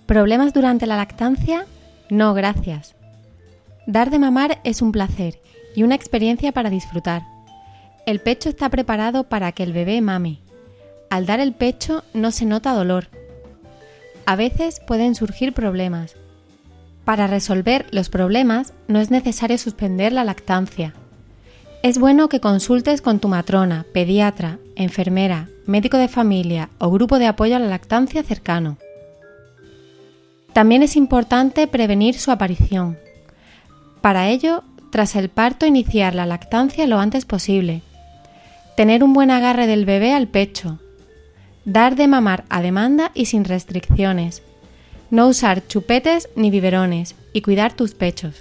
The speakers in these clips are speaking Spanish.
¿Problemas durante la lactancia? No, gracias. Dar de mamar es un placer y una experiencia para disfrutar. El pecho está preparado para que el bebé mame. Al dar el pecho no se nota dolor. A veces pueden surgir problemas. Para resolver los problemas no es necesario suspender la lactancia. Es bueno que consultes con tu matrona, pediatra, enfermera, médico de familia o grupo de apoyo a la lactancia cercano. También es importante prevenir su aparición. Para ello, tras el parto, iniciar la lactancia lo antes posible. Tener un buen agarre del bebé al pecho. Dar de mamar a demanda y sin restricciones. No usar chupetes ni biberones y cuidar tus pechos.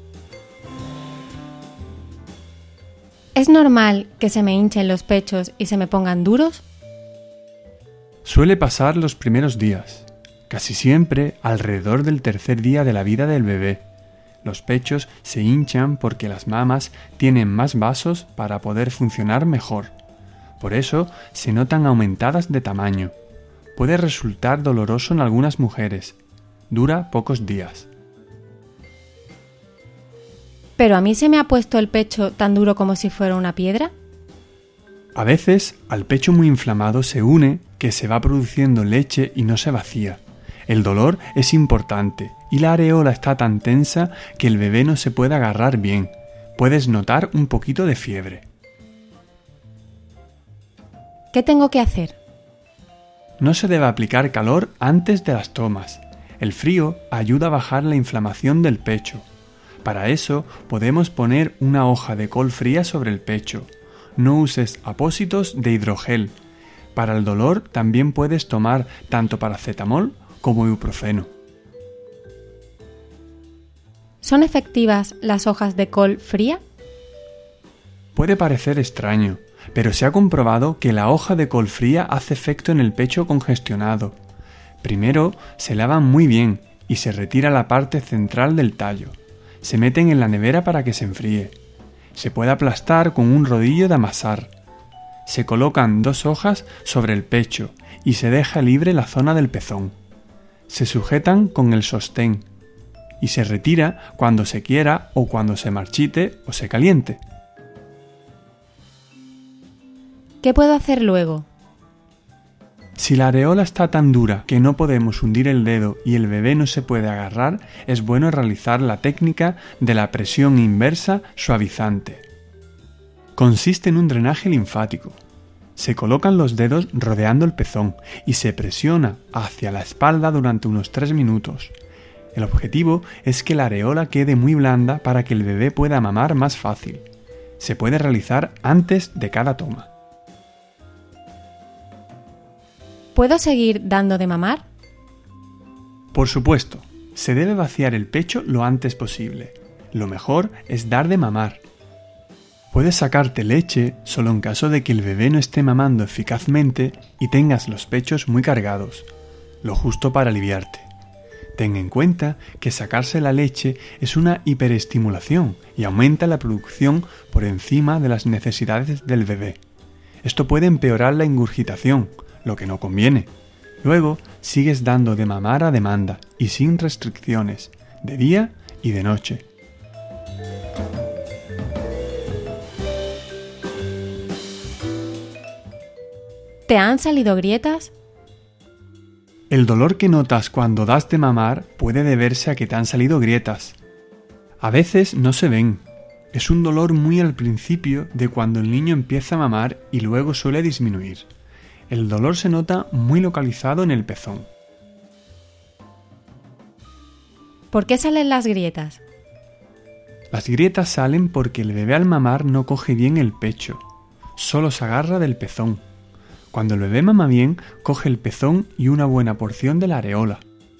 ¿Es normal que se me hinchen los pechos y se me pongan duros? Suele pasar los primeros días, casi siempre alrededor del tercer día de la vida del bebé. Los pechos se hinchan porque las mamas tienen más vasos para poder funcionar mejor. Por eso se notan aumentadas de tamaño. Puede resultar doloroso en algunas mujeres. Dura pocos días. ¿Pero a mí se me ha puesto el pecho tan duro como si fuera una piedra? A veces, al pecho muy inflamado se une que se va produciendo leche y no se vacía. El dolor es importante y la areola está tan tensa que el bebé no se puede agarrar bien. Puedes notar un poquito de fiebre. ¿Qué tengo que hacer? No se debe aplicar calor antes de las tomas. El frío ayuda a bajar la inflamación del pecho. Para eso podemos poner una hoja de col fría sobre el pecho. No uses apósitos de hidrogel. Para el dolor también puedes tomar tanto paracetamol como ibuprofeno. ¿Son efectivas las hojas de col fría? Puede parecer extraño, pero se ha comprobado que la hoja de col fría hace efecto en el pecho congestionado. Primero se lavan muy bien y se retira la parte central del tallo. Se meten en la nevera para que se enfríe. Se puede aplastar con un rodillo de amasar. Se colocan 2 hojas sobre el pecho y se deja libre la zona del pezón. Se sujetan con el sostén y se retira cuando se quiera o cuando se marchite o se caliente. ¿Qué puedo hacer luego? Si la areola está tan dura que no podemos hundir el dedo y el bebé no se puede agarrar, es bueno realizar la técnica de la presión inversa suavizante. Consiste en un drenaje linfático. Se colocan los dedos rodeando el pezón y se presiona hacia la espalda durante unos 3 minutos. El objetivo es que la areola quede muy blanda para que el bebé pueda mamar más fácil. Se puede realizar antes de cada toma. ¿Puedo seguir dando de mamar? Por supuesto, se debe vaciar el pecho lo antes posible. Lo mejor es dar de mamar. Puedes sacarte leche solo en caso de que el bebé no esté mamando eficazmente y tengas los pechos muy cargados, lo justo para aliviarte. Ten en cuenta que sacarse la leche es una hiperestimulación y aumenta la producción por encima de las necesidades del bebé. Esto puede empeorar la ingurgitación, lo que no conviene. Luego sigues dando de mamar a demanda y sin restricciones, de día y de noche. ¿Te han salido grietas? El dolor que notas cuando das de mamar puede deberse a que te han salido grietas. A veces no se ven. Es un dolor muy al principio de cuando el niño empieza a mamar y luego suele disminuir. El dolor se nota muy localizado en el pezón. ¿Por qué salen las grietas? Las grietas salen porque el bebé al mamar no coge bien el pecho, solo se agarra del pezón. Cuando el bebé mama bien, coge el pezón y una buena porción de la areola.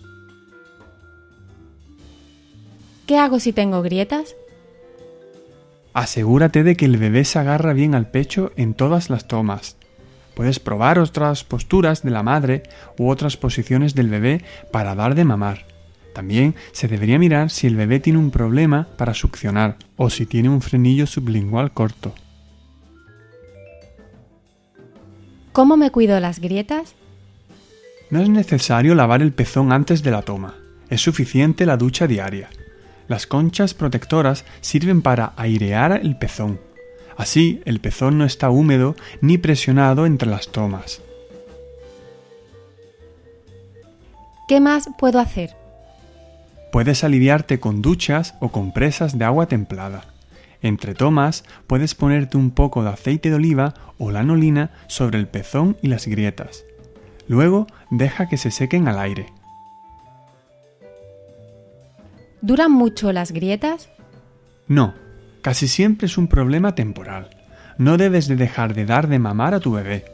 ¿Qué hago si tengo grietas? Asegúrate de que el bebé se agarra bien al pecho en todas las tomas. Puedes probar otras posturas de la madre u otras posiciones del bebé para dar de mamar. También se debería mirar si el bebé tiene un problema para succionar o si tiene un frenillo sublingual corto. ¿Cómo me cuido las grietas? No es necesario lavar el pezón antes de la toma. Es suficiente la ducha diaria. Las conchas protectoras sirven para airear el pezón. Así, el pezón no está húmedo ni presionado entre las tomas. ¿Qué más puedo hacer? Puedes aliviarte con duchas o compresas de agua templada. Entre tomas, puedes ponerte un poco de aceite de oliva o lanolina sobre el pezón y las grietas. Luego, deja que se sequen al aire. ¿Duran mucho las grietas? No, casi siempre es un problema temporal. No debes de dejar de dar de mamar a tu bebé.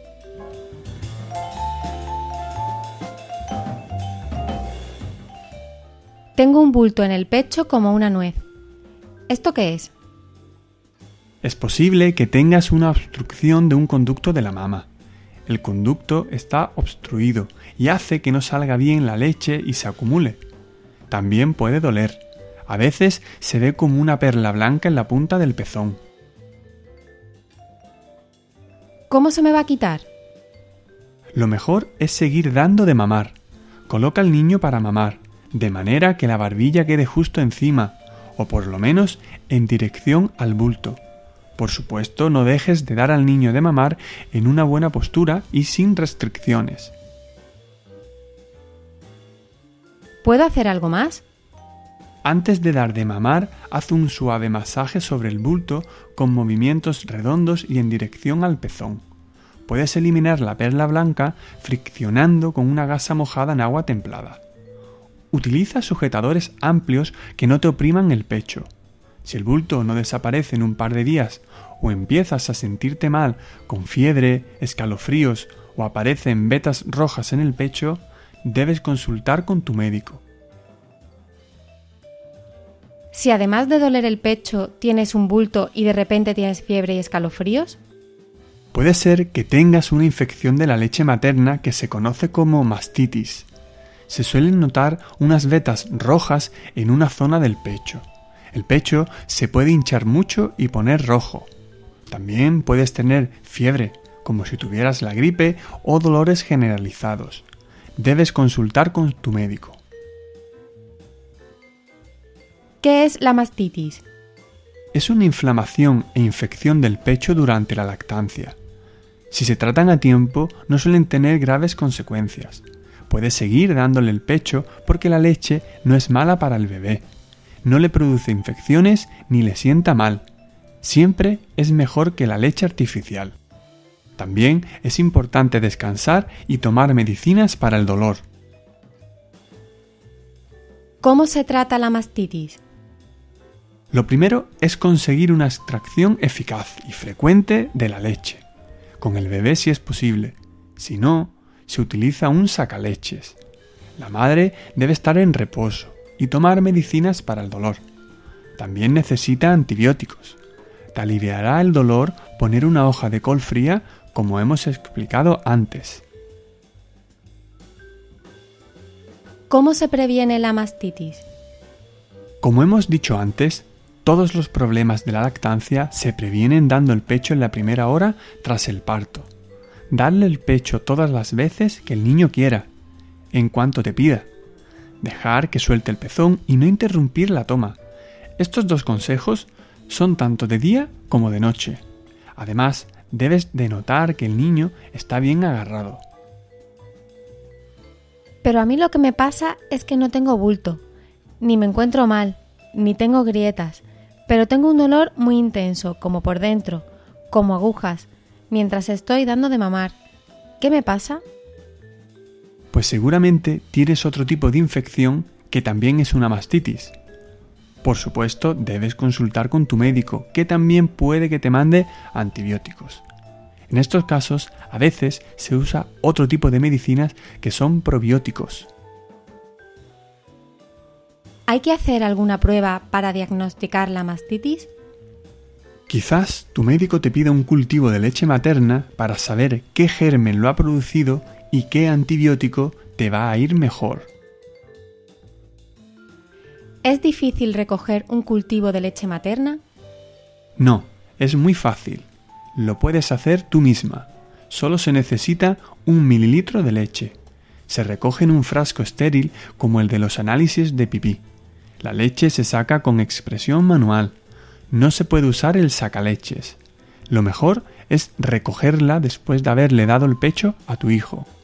Tengo un bulto en el pecho como una nuez. ¿Esto qué es? Es posible que tengas una obstrucción de un conducto de la mama. El conducto está obstruido y hace que no salga bien la leche y se acumule. También puede doler. A veces se ve como una perla blanca en la punta del pezón. ¿Cómo se me va a quitar? Lo mejor es seguir dando de mamar. Coloca al niño para mamar, de manera que la barbilla quede justo encima, o por lo menos en dirección al bulto. Por supuesto, no dejes de dar al niño de mamar en una buena postura y sin restricciones. ¿Puedo hacer algo más? Antes de dar de mamar, haz un suave masaje sobre el bulto con movimientos redondos y en dirección al pezón. Puedes eliminar la perla blanca friccionando con una gasa mojada en agua templada. Utiliza sujetadores amplios que no te opriman el pecho. Si el bulto no desaparece en un par de días o empiezas a sentirte mal con fiebre, escalofríos o aparecen vetas rojas en el pecho, debes consultar con tu médico. Si además de doler el pecho tienes un bulto y de repente tienes fiebre y escalofríos, puede ser que tengas una infección de la leche materna que se conoce como mastitis. Se suelen notar unas vetas rojas en una zona del pecho. El pecho se puede hinchar mucho y poner rojo. También puedes tener fiebre, como si tuvieras la gripe o dolores generalizados. Debes consultar con tu médico. ¿Qué es la mastitis? Es una inflamación e infección del pecho durante la lactancia. Si se tratan a tiempo, no suelen tener graves consecuencias. Puedes seguir dándole el pecho porque la leche no es mala para el bebé. No le produce infecciones ni le sienta mal. Siempre es mejor que la leche artificial. También es importante descansar y tomar medicinas para el dolor. ¿Cómo se trata la mastitis? Lo primero es conseguir una extracción eficaz y frecuente de la leche. Con el bebé si es posible. Si no, se utiliza un sacaleches. La madre debe estar en reposo y tomar medicinas para el dolor. También necesita antibióticos. Te aliviará el dolor poner una hoja de col fría, como hemos explicado antes. ¿Cómo se previene la mastitis? Como hemos dicho antes, todos los problemas de la lactancia se previenen dando el pecho en la primera hora tras el parto. Darle el pecho todas las veces que el niño quiera, en cuanto te pida. Dejar que suelte el pezón y no interrumpir la toma. Estos dos consejos son tanto de día como de noche. Además, debes de notar que el niño está bien agarrado. Pero a mí lo que me pasa es que no tengo bulto, ni me encuentro mal, ni tengo grietas, pero tengo un dolor muy intenso, como por dentro, como agujas, mientras estoy dando de mamar. ¿Qué me pasa? Pues seguramente tienes otro tipo de infección que también es una mastitis. Por supuesto, debes consultar con tu médico, que también puede que te mande antibióticos. En estos casos, a veces se usa otro tipo de medicinas que son probióticos. ¿Hay que hacer alguna prueba para diagnosticar la mastitis? Quizás tu médico te pida un cultivo de leche materna para saber qué germen lo ha producido y qué antibiótico te va a ir mejor. ¿Es difícil recoger un cultivo de leche materna? No, es muy fácil. Lo puedes hacer tú misma. Solo se necesita 1 mililitro de leche. Se recoge en un frasco estéril como el de los análisis de pipí. La leche se saca con expresión manual. No se puede usar el sacaleches. Lo mejor es recogerla después de haberle dado el pecho a tu hijo.